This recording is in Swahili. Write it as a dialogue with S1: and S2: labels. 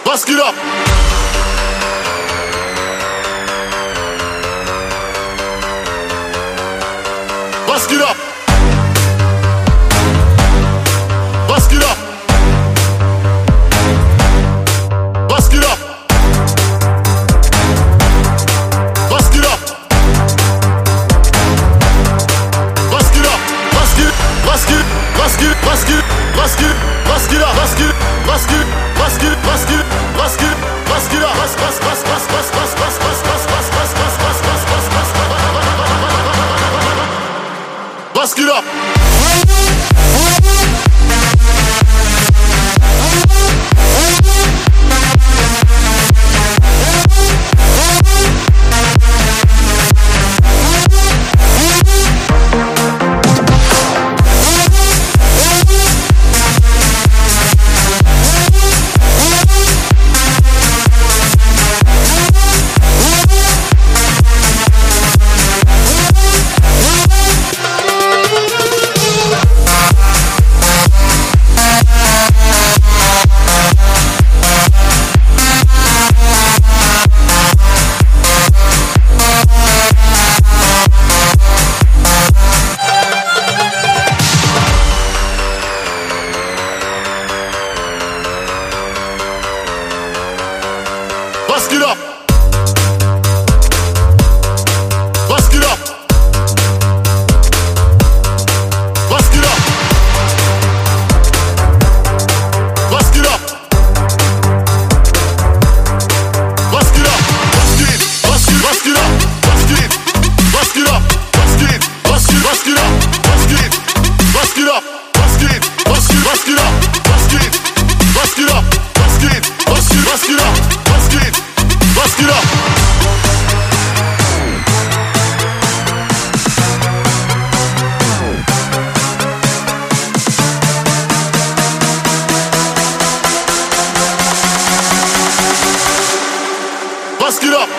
S1: Bust it up. Bust it up. Bust it up. Bust it up. Bust it up. Bust it up. Bust it. Bust it. Bust it. Bust it. Bust it. Bust it up. Bust it. Bust it. Bust it. Bust it. Bust it. Bust it up. Bust bust bust bust bust bust bust bust bust bust bust bust bust bust bust bust it up. Bust it up. Bust it up. Bust it up. Bust it up. Bust it up. Bust it. Bust it. Bust it up. Bust it. Bust it up. Bust it. Bust it. Bust it up. Bust it. Bust it up. Bust it. Bust it. Bust it up. Bust it. Bust it up. Bust it. Bust it. Bust it up. Bust it. Bust it up. Bust it up.